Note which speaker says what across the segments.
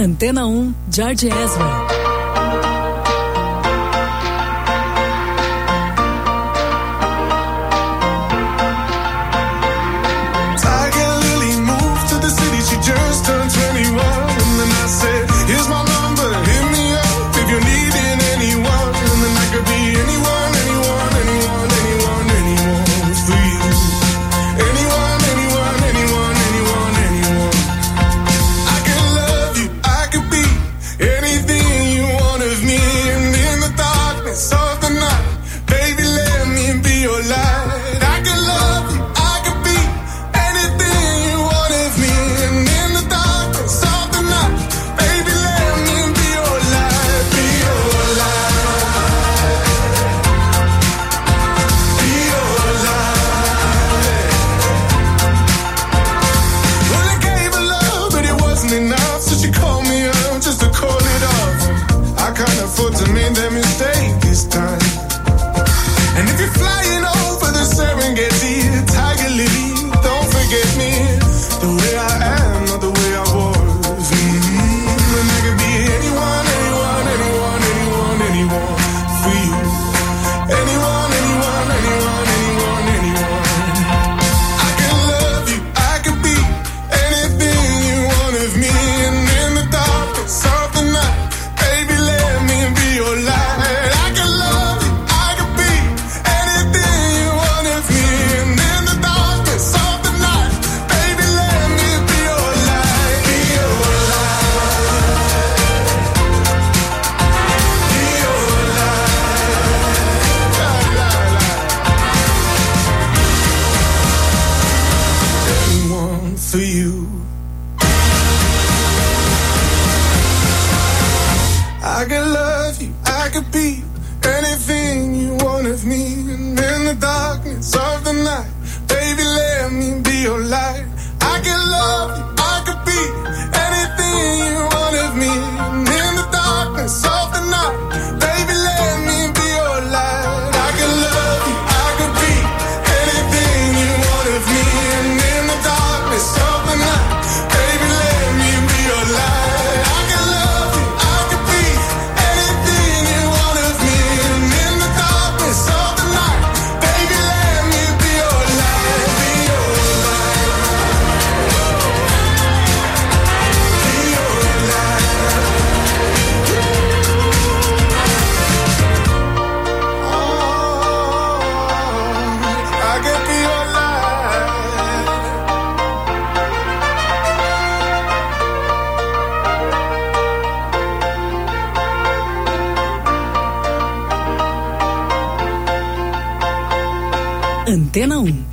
Speaker 1: Antena 1, George Ezra. Antena 1.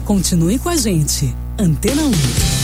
Speaker 1: Continue com a gente. Antena 1.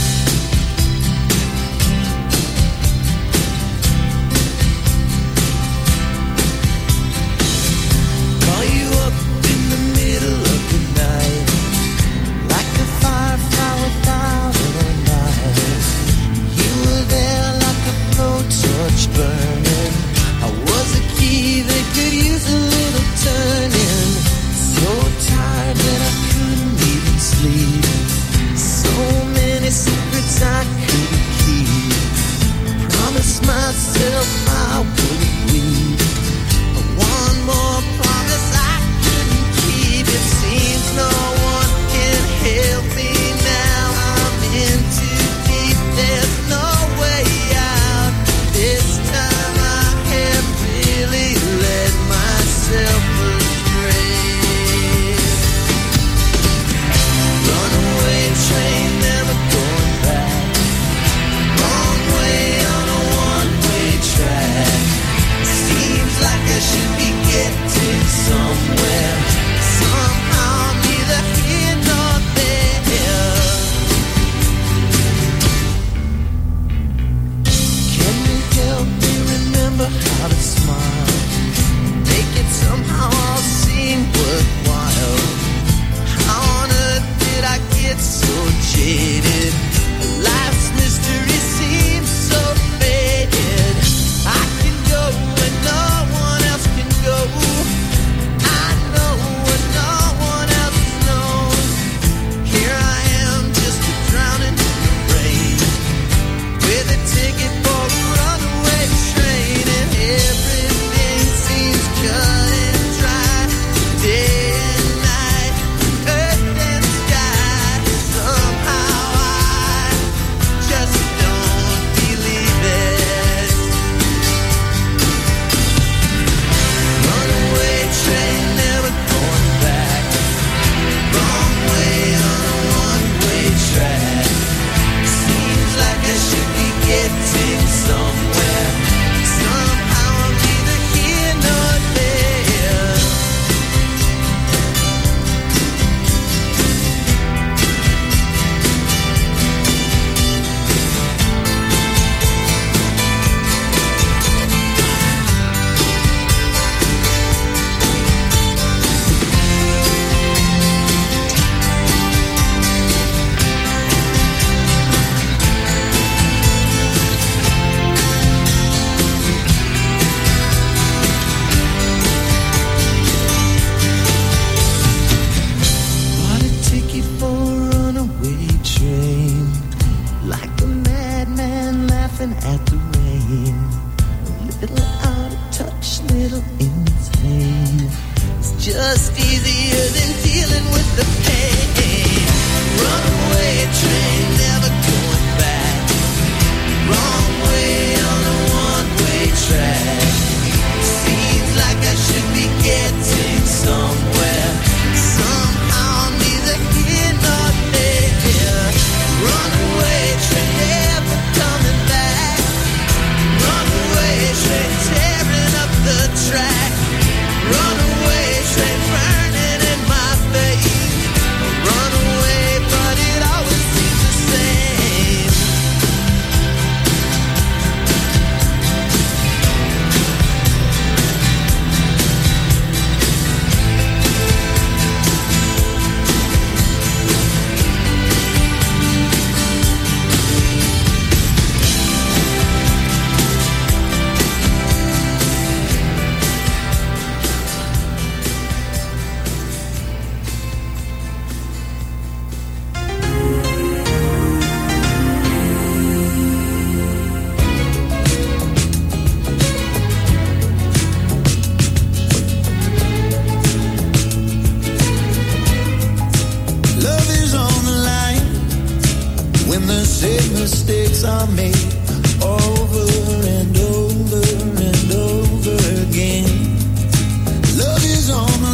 Speaker 2: mistakes are made over and over and over again. Love is on the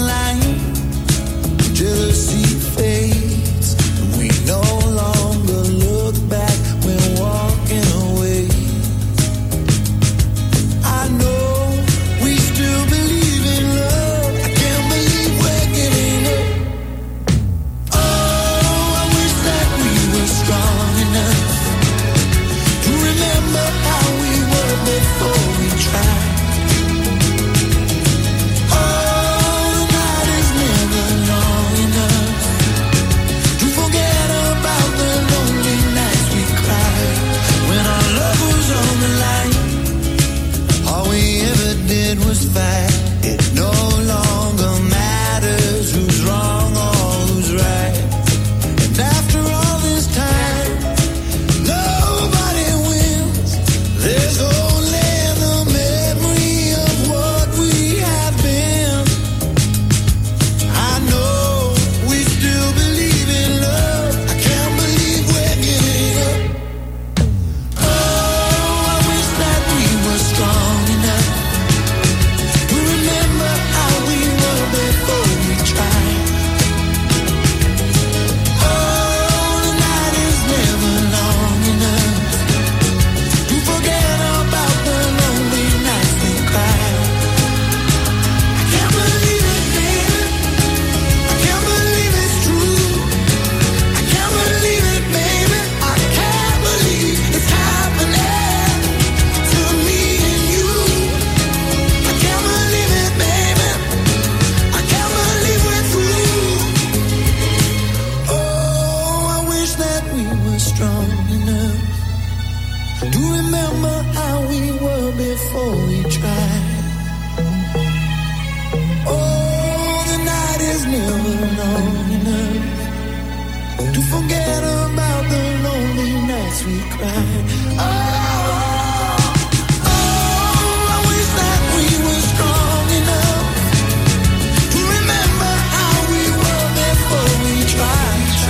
Speaker 2: line, jealousy fades, and we no longer look back when walking away. I know we still believe in love. I can't believe we're giving up. Oh, to remember how we were before we tried. Oh, the night is never long enough to forget about the lonely nights we cried. I wish that we were strong enough to remember how we were before we tried.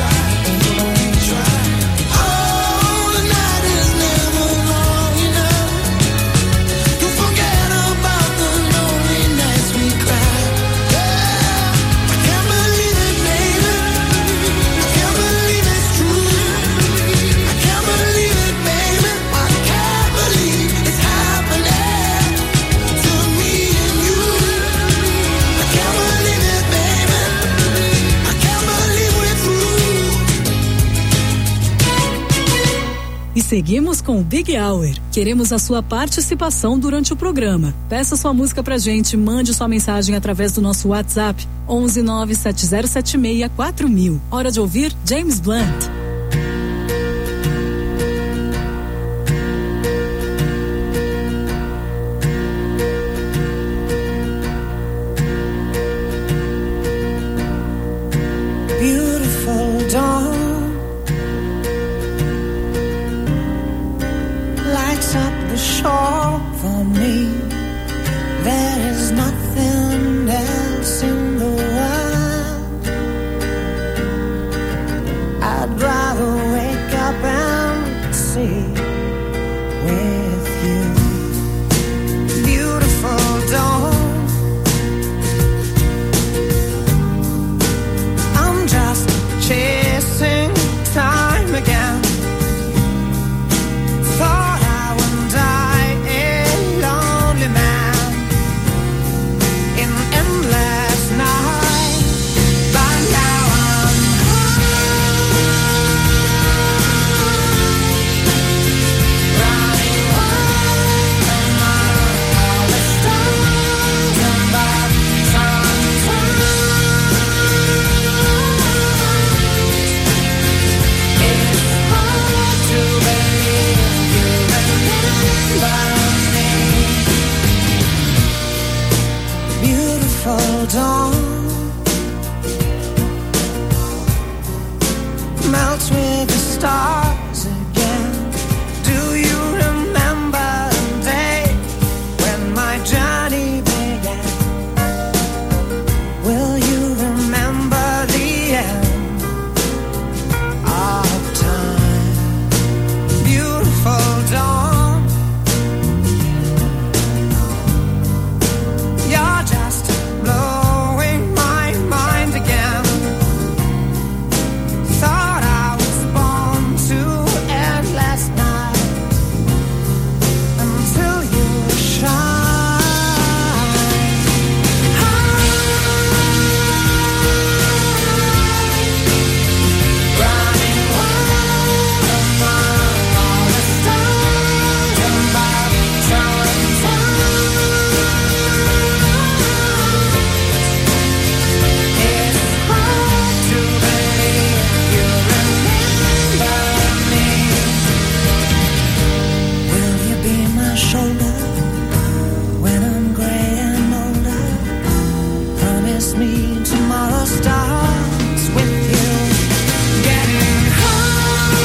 Speaker 1: E seguimos com o Big Hour. Queremos a sua participação durante o programa. Peça sua música pra gente, mande sua mensagem através do nosso WhatsApp 11 97076 4000. Hora de ouvir James Blunt.
Speaker 2: Beautiful dawn lights up the shore for me. There is nothing else in the world. I'd rather wake up and see with you. Beautiful dawn, I'm just chasing time again. Thought I would die a lonely man in endless night, but now I'm running away from all the stars above. Sometimes it's hard to believe you remember me. Beautiful dawn melts with the stars again. Do you remember the day when my journey began? Will you remember the end of time? Beautiful dawn, you're just blowing my mind again. Thought I was born to end last night until you shine. Running away from all the stars above. Sometimes it's hard to believe you remember me. Will you be my shoulder when I'm gray and older? Promise me tomorrow starts with you. Getting high,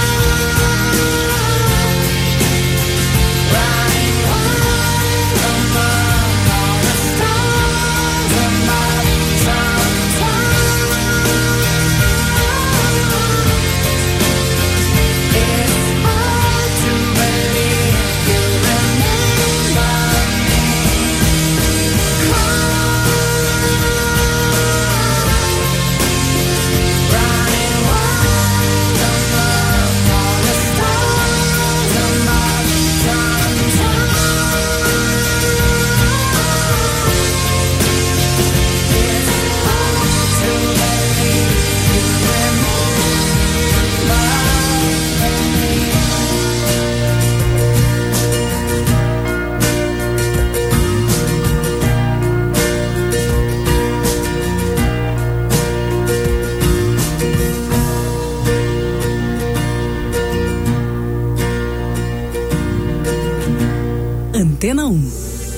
Speaker 2: running away from all the stars above. Sometimes it's hard to believe you remember me.
Speaker 1: Antena 1.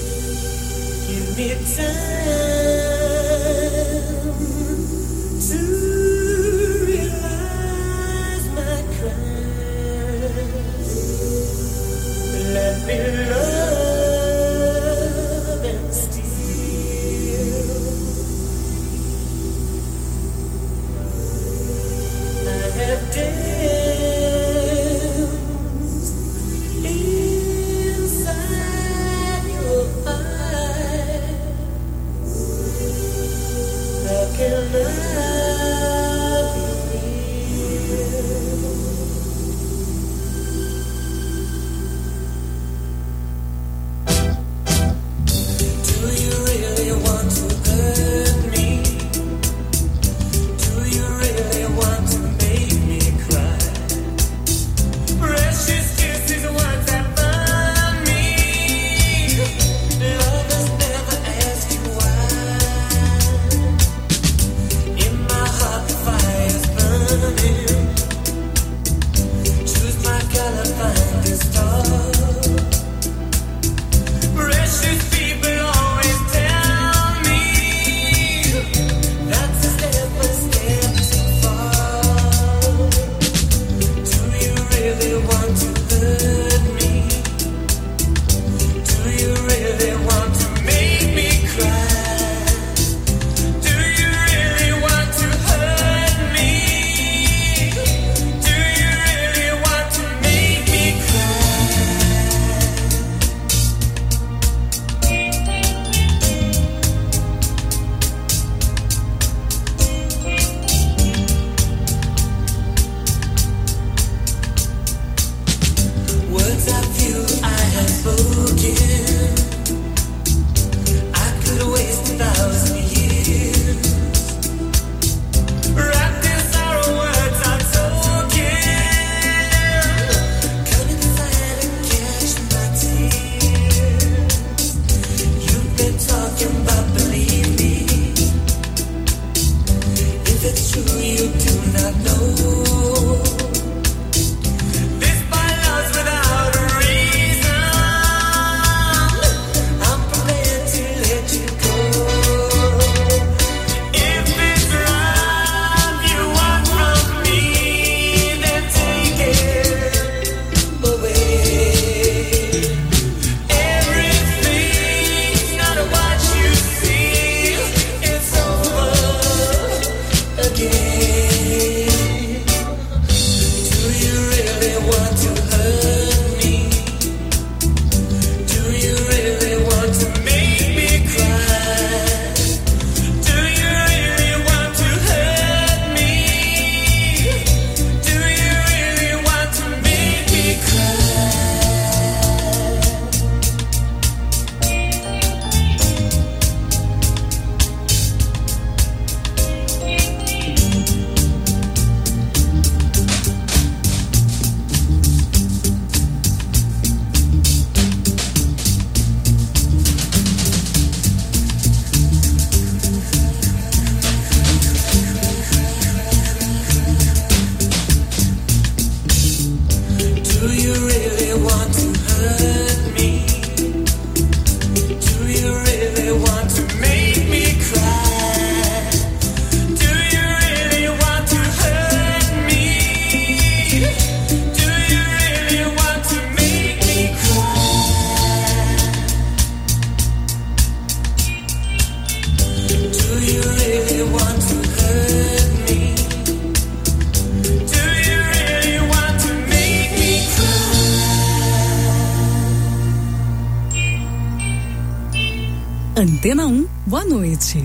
Speaker 1: Antena 1, boa noite.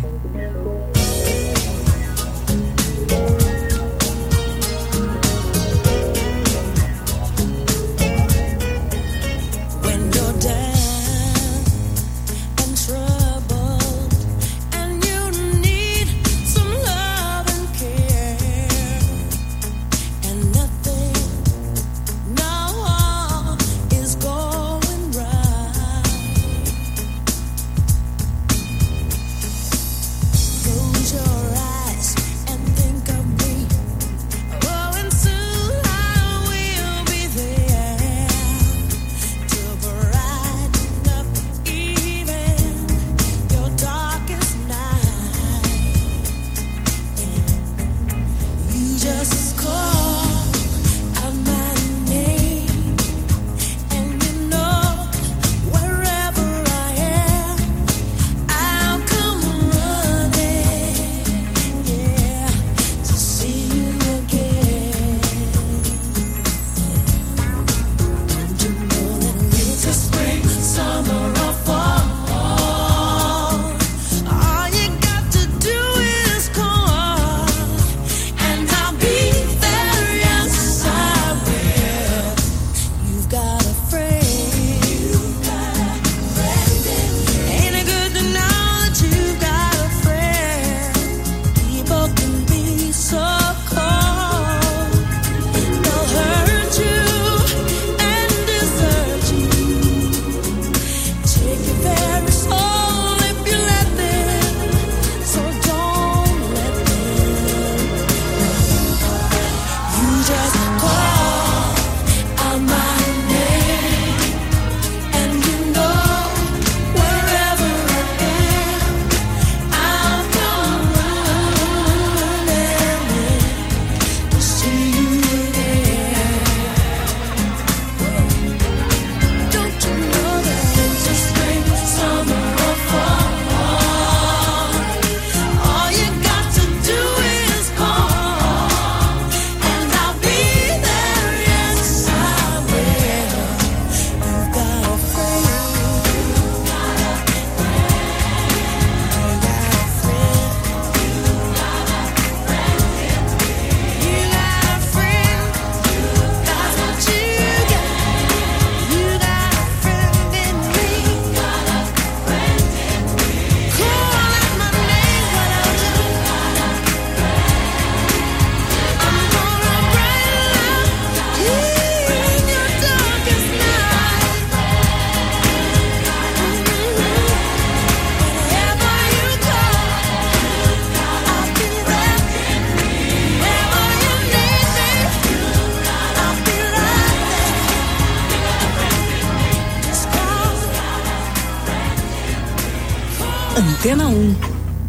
Speaker 2: Go
Speaker 1: Antena 1.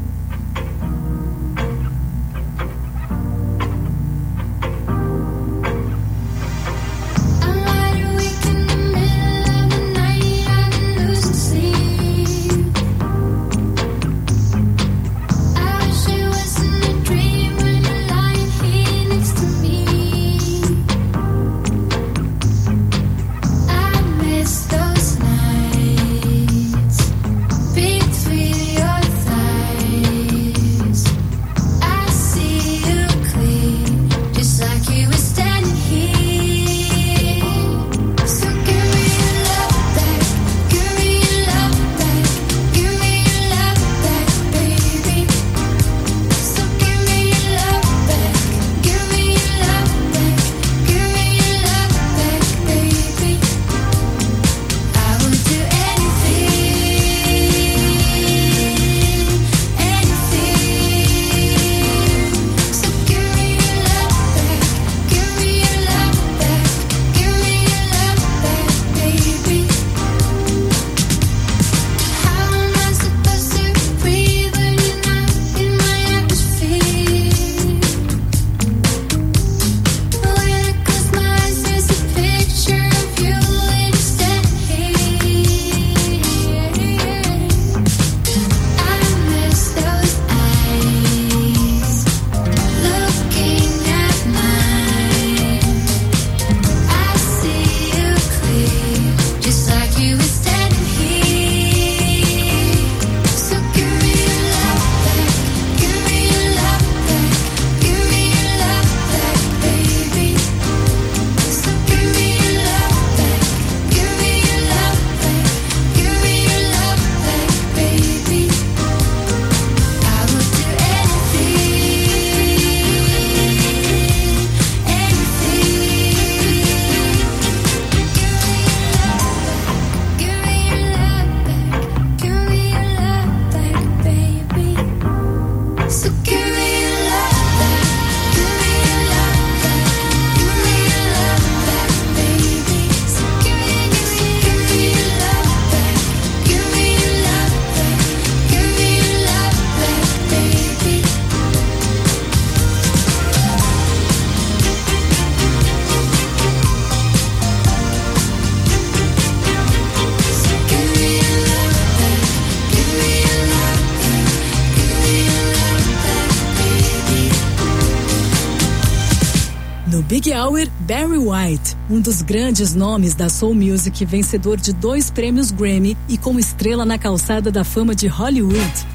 Speaker 1: Big Hour, Barry White, um dos grandes nomes da soul music, vencedor de 2 prêmios Grammy e com estrela na calçada da fama de Hollywood.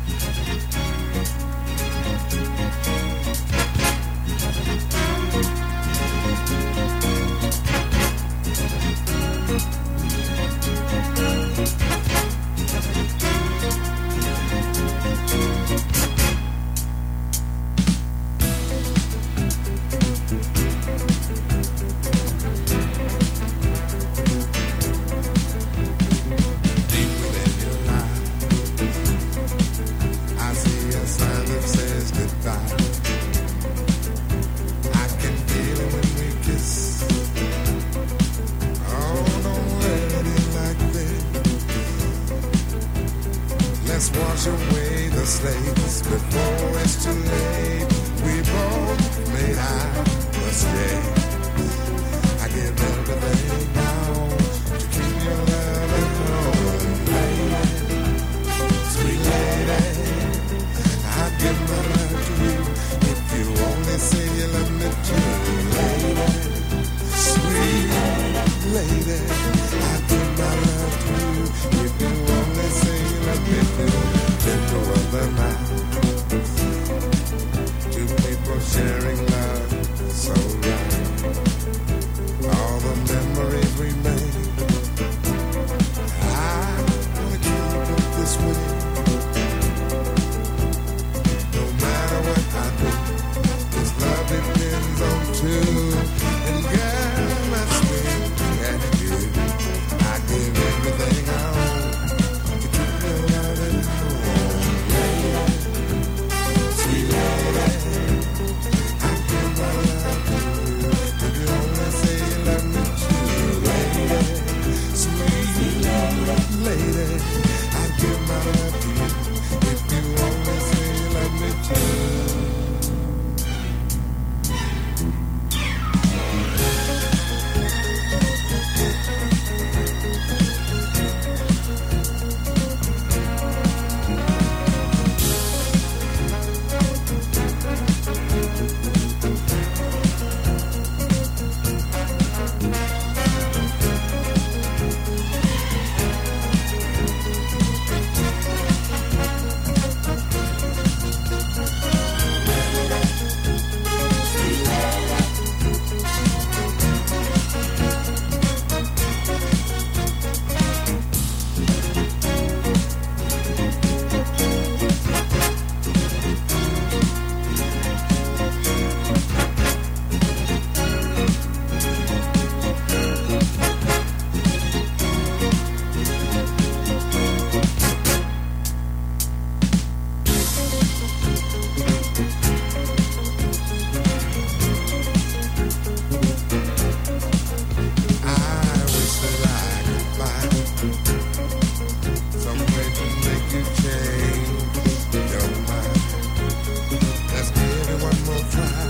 Speaker 3: Something to make you change your mind. Let's give it one more try.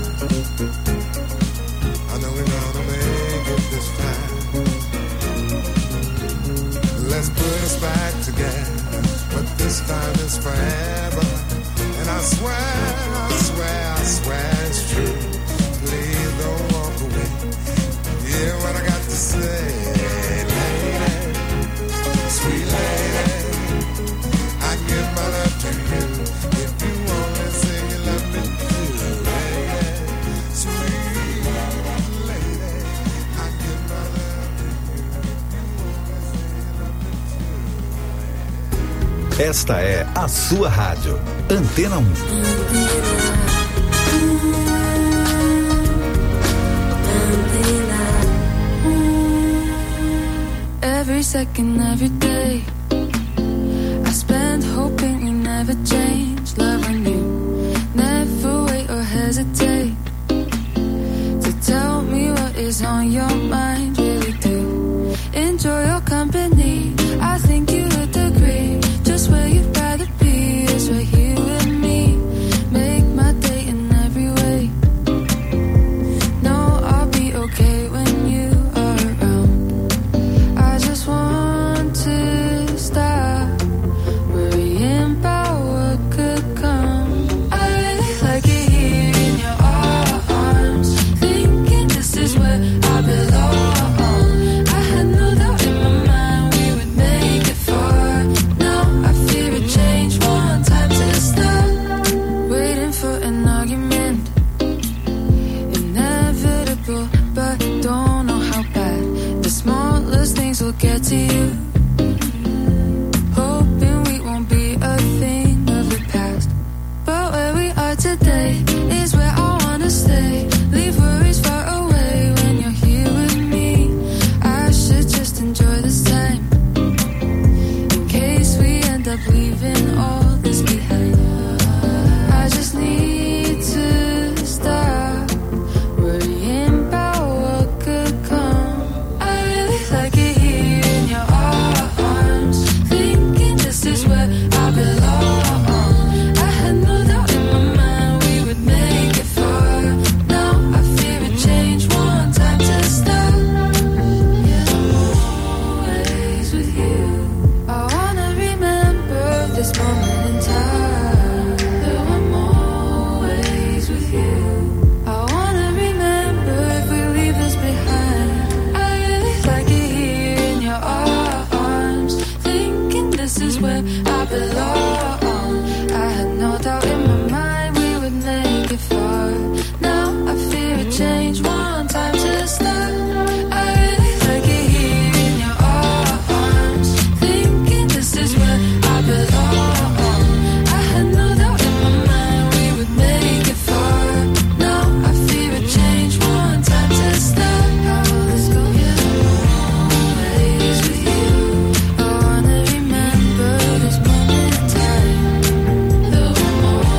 Speaker 3: I know we're gonna make it this time. Let's put us back together, but this time it's forever. And I swear, I swear, I swear it's true. Please don't walk away. Hear what I got to say, lady, sweet lady. I give my love to you. If you only say you love me too, lady, sweet lady. I give my love to you.
Speaker 4: Esta é a sua rádio, Antena 1.
Speaker 5: Every second, every day, I spend hoping we never change. Loving you, never wait or hesitate to tell me what is on your mind. Really do enjoy your company. I think you would agree. Just where you'd rather be is right here with me. Make my day in every way. No, I'll be okay when you are around. I just want to stop worrying about what could come. I really like it here in your arms, thinking this is where I belong. I had no doubt in my mind we would make it far. Now I fear a change, one time to stop waiting for an argument. Inevitable, but don't know how bad the smallest things will get to you. Hoping we won't be a thing of the past, but where we are today is where I wanna stay. Leave worries far away when you're here with me. I should just enjoy this time in case we end up leaving all this behind. I just need to stop worrying about what could come. I really like it here in your arms, thinking this is where I belong. I had no doubt in my mind we would make it far. Now I fear a change, one time to stop. Yeah, I'm always with you. I wanna remember this moment in time. Though I'm always with you. I wanna remember if we leave this behind. I really like it here in your arms, thinking this is where I belong. I had no doubt in my mind we would make it far. Now I fear a change, one time to stop. I really like it here in your arms, thinking this is where I belong. I had no doubt in my mind we would make it far. Now I fear a change, one time to stop. How will this go? Yeah, I'm always with you. I wanna remember this moment in time. Though I'm always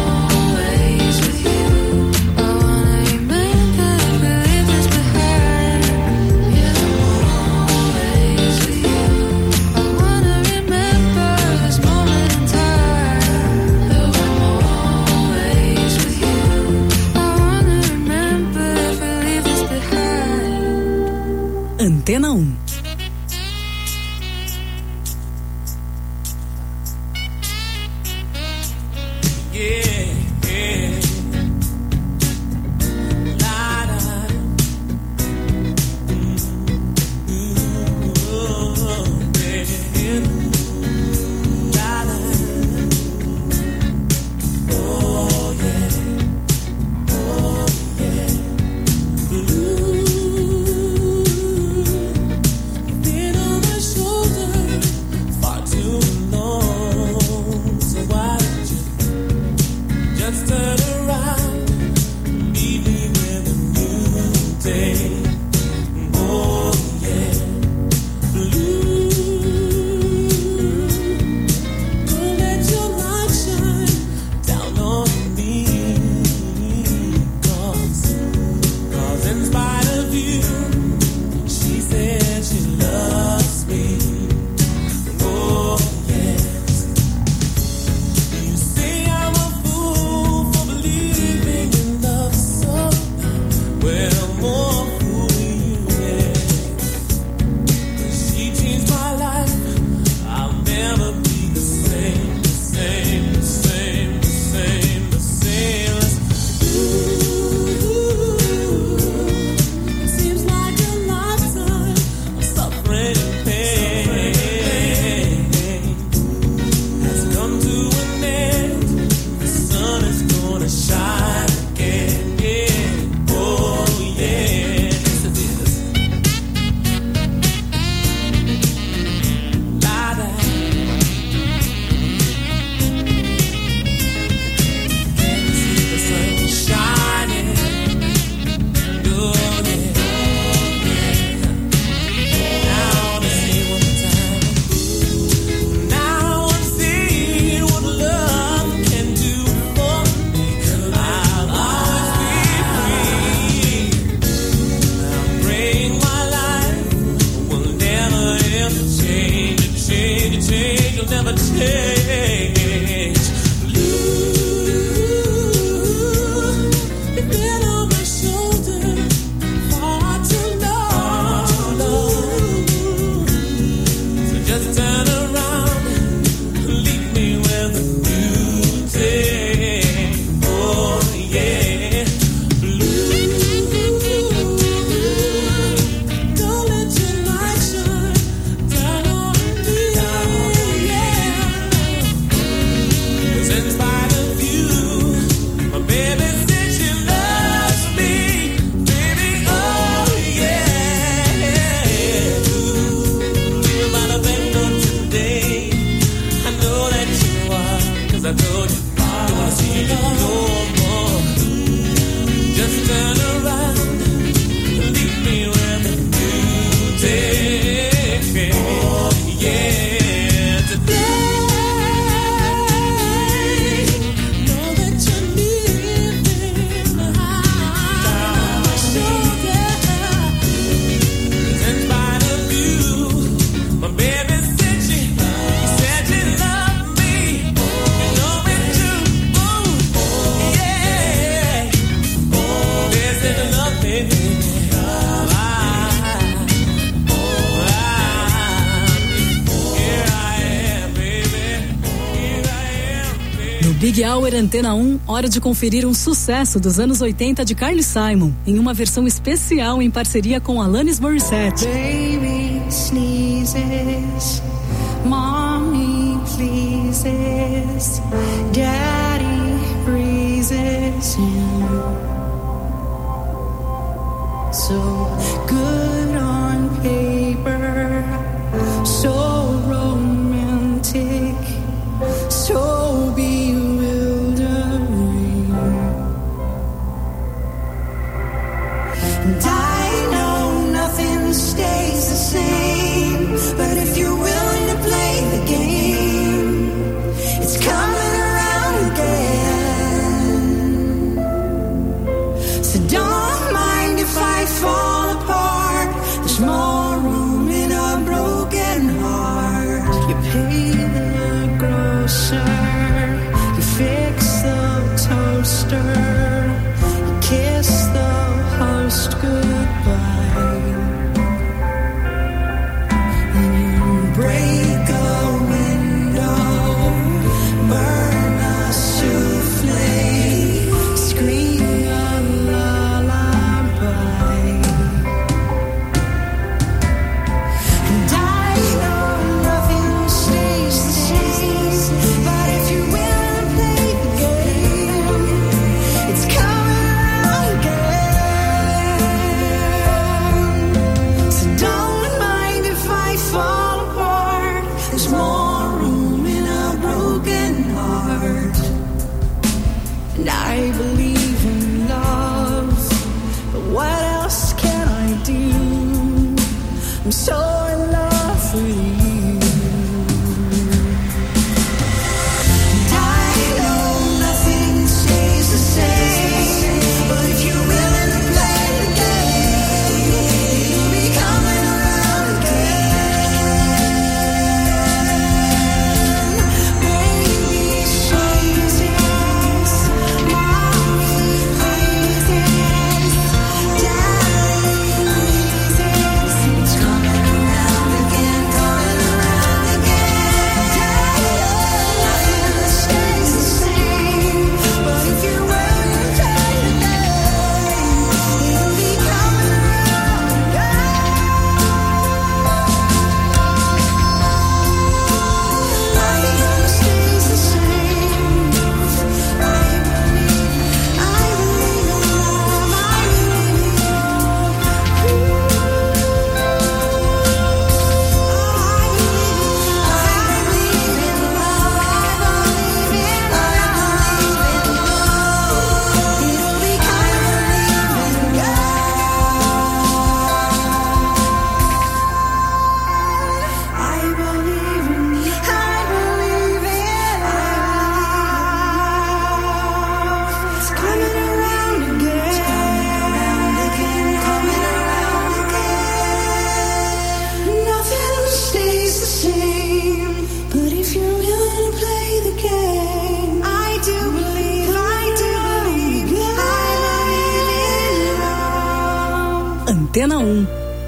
Speaker 6: change, you'll never change. You've been on my shoulder far too long. So just turn around, leave me with a new day. Oh yeah, blue. Don't let your light shine down on me. Yeah. 'Cause in spite of you, my baby said she loves me, baby. Oh yeah. You're about to think of today. I know that you are, 'cause I told you I see you no more. Just turn around, leave me with a new day. Oh yeah, today. Know that you're leaving behind my shoulder. 'Cause in spite of you, my baby said she loved me. You know it's true. Ooh, yeah. There's nothing Here I am, baby. Here I am, baby.
Speaker 1: No Big Hour Antena 1, hora de conferir um sucesso dos anos 80 de Carly Simon, em uma versão especial em parceria com Alanis Morissette.
Speaker 2: Baby sneezes, mommy pleases, daddy breezes in. So good on paper, so romantic, so bewildering. And I know nothing stays the same, but if you're willing to play the game, it's coming around again. So don't mind if I fall apart. There's more room in a broken heart. You pay the grocer, you fix the toaster, you kiss the host goodbye, and you break a window, burn a souffle, scream a lullaby. And I know nothing stays the same, but if you will play the game, it's coming around again. So don't mind if I fall apart. There's more room in a broken heart. And I believe in love, but what else can I do? I'm so in love with you. And I know nothing stays the same, but if you're willing to play the game, you'll be coming around again. Baby sneezes, mommy pleases, daddy pleases. It's coming around.
Speaker 1: Antena 1.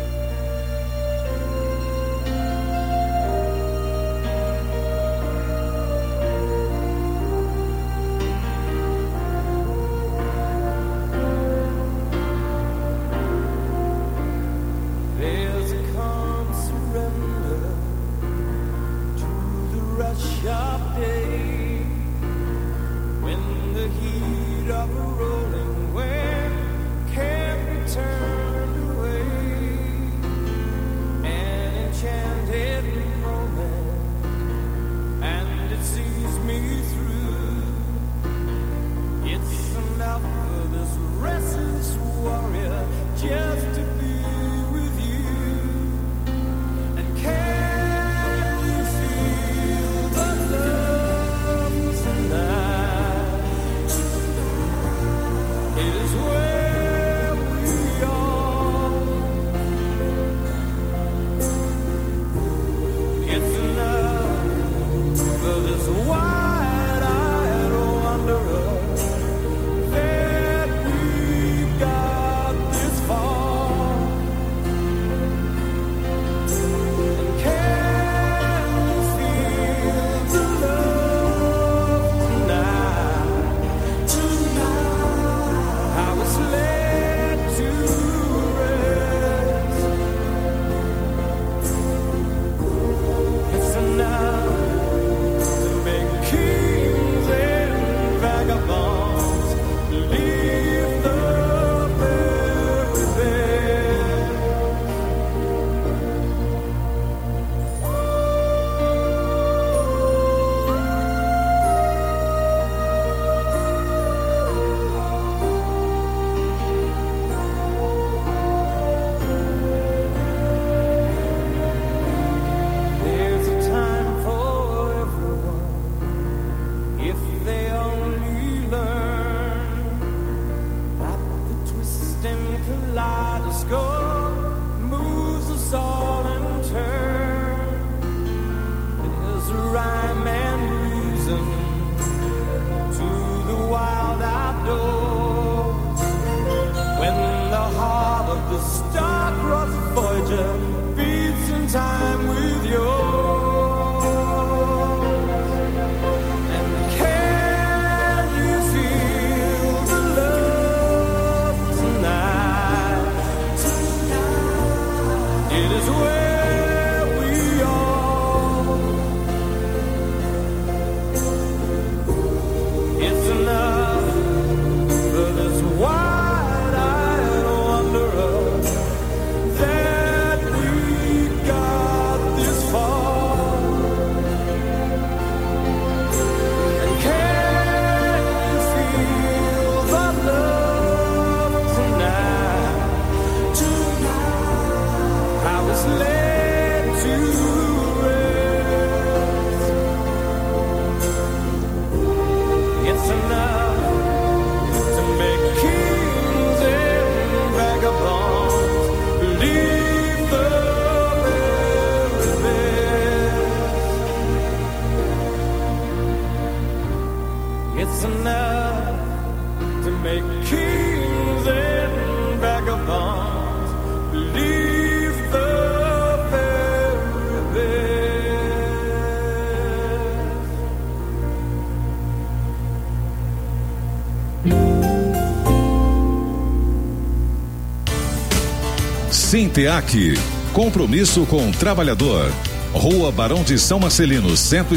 Speaker 7: Sinteac, compromisso com o trabalhador. Rua Barão de São Marcelino,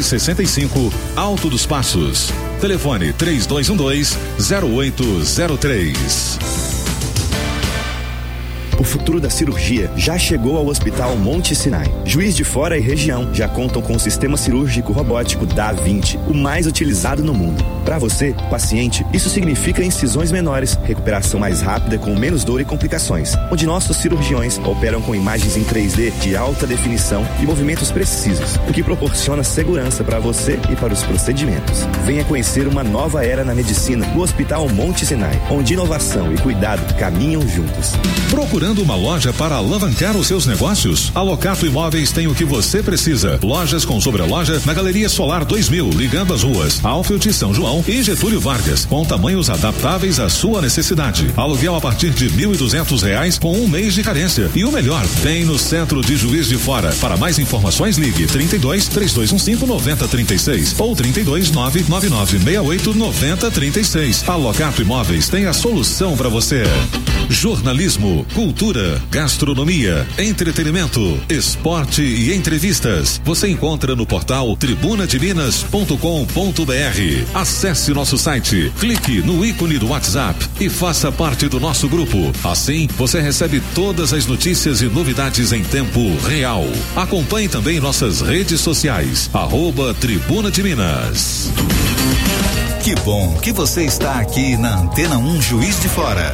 Speaker 7: 165, Alto dos Passos. Telefone 3212-0803.
Speaker 8: O futuro da cirurgia já chegou ao Hospital Monte Sinai. Juiz de Fora e região já contam com o sistema cirúrgico robótico Da-Vinci, o mais utilizado no mundo. Para você, paciente, isso significa incisões menores, recuperação mais rápida com menos dor e complicações, onde nossos cirurgiões operam com imagens em 3D de alta definição e movimentos precisos, o que proporciona segurança para você e para os procedimentos. Venha conhecer uma nova era na medicina no Hospital Monte Sinai, onde inovação e cuidado caminham juntos.
Speaker 7: Procurando Procurando uma loja para alavancar os seus negócios? A Locato Imóveis tem o que você precisa. Lojas com sobreloja na Galeria Solar 2000, ligando as ruas Alfield, São João e Getúlio Vargas, com tamanhos adaptáveis à sua necessidade. Aluguel a partir de R$1.200 com um mês de carência. E o melhor, tem no centro de Juiz de Fora. Para mais informações, ligue 32-3215-9036 ou 32-99968-9036. A Locato Imóveis tem a solução para você. Jornalismo, cultura, gastronomia, entretenimento, esporte e entrevistas. Você encontra no portal tribunademinas.com.br. Acesse nosso site, clique no ícone do WhatsApp e faça parte do nosso grupo. Assim, você recebe todas as notícias e novidades em tempo real. Acompanhe também nossas redes sociais, @Tribuna de Minas.
Speaker 4: Que bom que você está aqui na Antena 1 Juiz de Fora.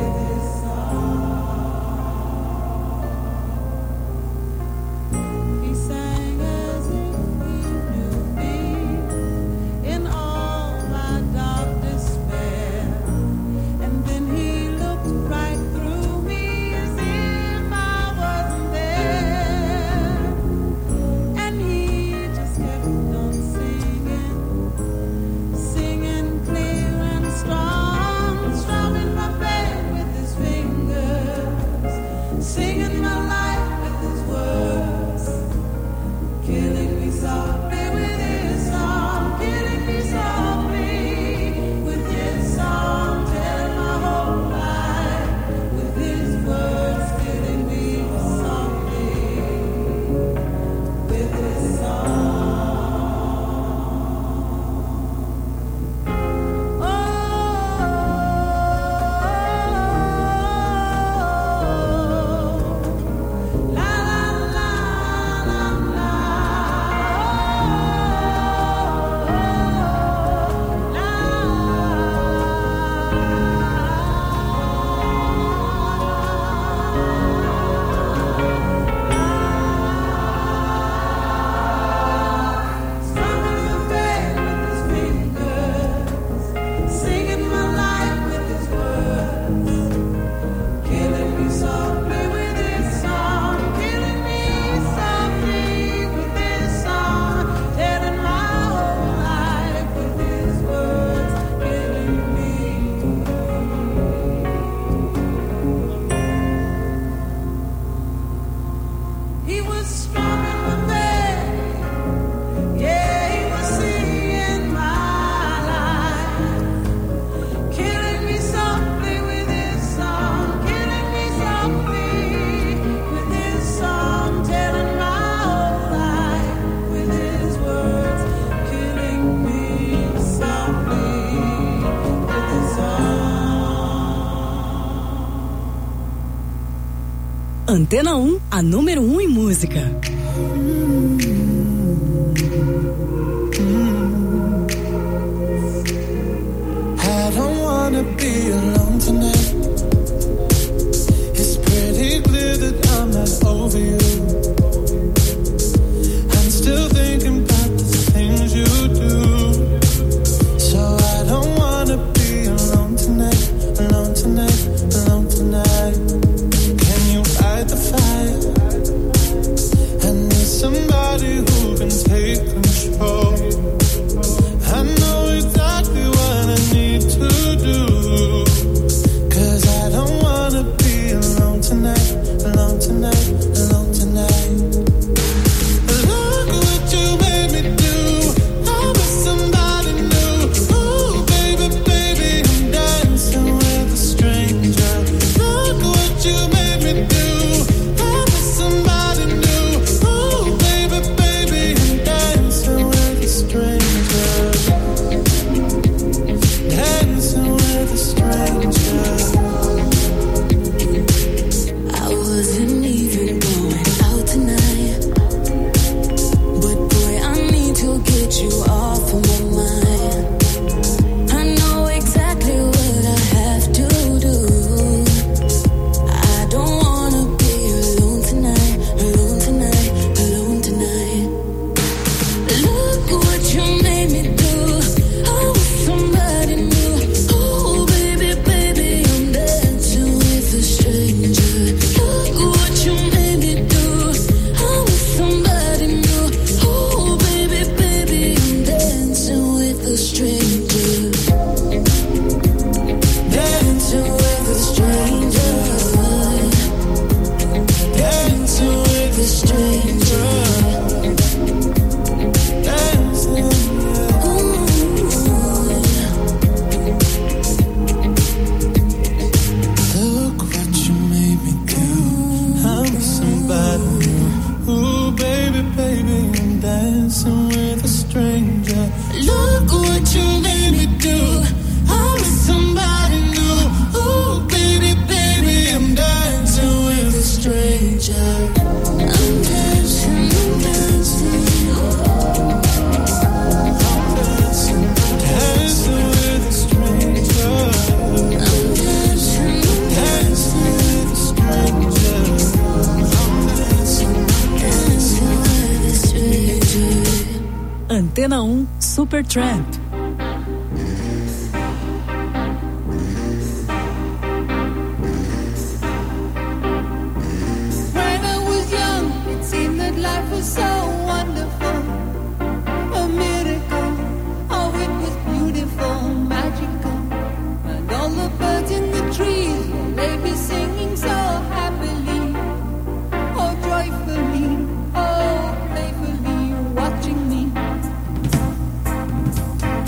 Speaker 5: He
Speaker 1: Antena 1, a número 1 em música.
Speaker 6: I don't wanna be alone tonight. It's pretty clear that I'm not over you. I'm still thinking about the things you do. So I don't wanna be alone tonight, alone tonight, alone tonight. The fire. I need somebody who can take control. I know exactly what I need to do. 'Cause I don't wanna be alone tonight, alone tonight, alone tonight. Look what you made me do. I'm with somebody new. Ooh, baby, baby, I'm dancing with a stranger. Look what you made me do.
Speaker 1: Antena 1, Supertramp.
Speaker 2: When I was young, it seemed that life was so wonderful, a miracle. Oh, it was beautiful, magical, and all the birds in the trees, they be singing so happily, oh joyfully, oh playfully, watching me.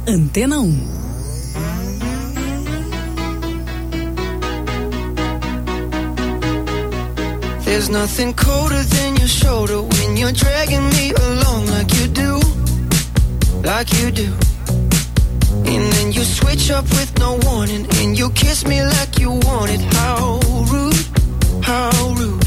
Speaker 1: Antena 1.
Speaker 9: There's nothing colder than your shoulder when you're dragging me along like you do, like you do. And then you switch up with no warning and you kiss me like you want it. How rude, how rude.